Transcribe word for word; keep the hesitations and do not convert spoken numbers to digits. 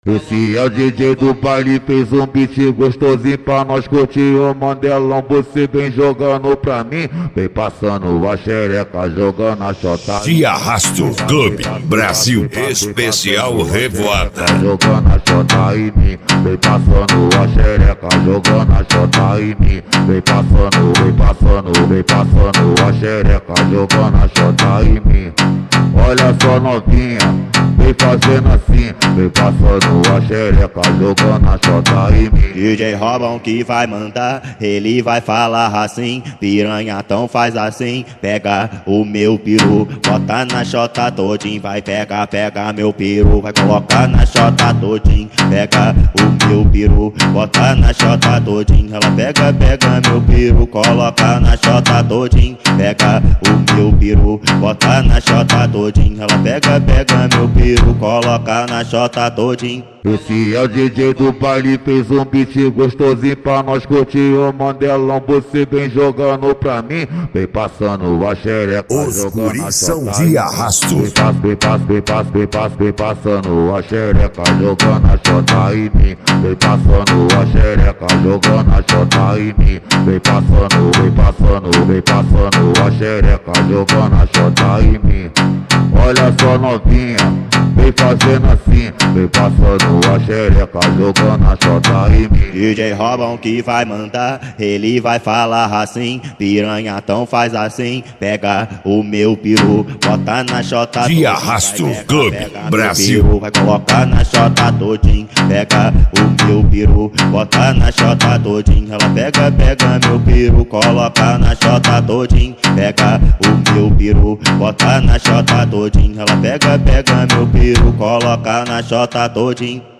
Esse é o D J do baile, fez um beat gostosinho pra nós curtir. Ô Mandelão, você vem jogando pra mim, vem passando a xereca, jogando a chota. De Arrasto Clube Brasil Especial Revoada. Jogando a chota em mim, vem passando a xereca, jogando a chota em mim. Vem passando, vem passando, vem passando a xereca, jogando a chota em mim. Olha só novinha, vem fazendo assim, vem passando a xereca, jogando a chota em mim. D J Robão que vai mandar, ele vai falar assim. Piranha, então faz assim, pega o meu peru, bota na chota todinho. Vai pegar, pega meu peru, vai colocar na chota todinho. Pega o meu peru, bota na chota todinho. Ela pega, pega meu peru, coloca na chota todinho. Pega o meu peru, bota na chota todinho. Ela pega, pega meu peru, coloca na chota todinho. Esse é o D J do baile, fez um beat gostosinho pra nós curtir. Ô Mandelão, você vem jogando pra mim, vem passando a xereca, Os guris são de Arrasto. Vem passa, vem passa, vem passa, vem passa, vem passando a xereca, jogando a chota em mim. Vem passando a xereca, jogando a chota em mim. Vem passando, vem passando, vem passando a xereca, jogando a chota em mim. Olha só novinha, vem fazendo assim, vem passando a xereca, jogando a chota em mim. D J Robão que vai mandar, ele vai falar assim. Piranha, então faz assim, pega o meu peru, bota na chota De Arrasto Clube Brasil. Peru, vai colocar na chota todinho. Pega o meu peru, bota na chota todinho. Ela pega, pega meu peru, coloca na chota todinho. Pega o meu peru, bota na chota todinho. Ela pega, pega meu peru, coloca na chota todinho.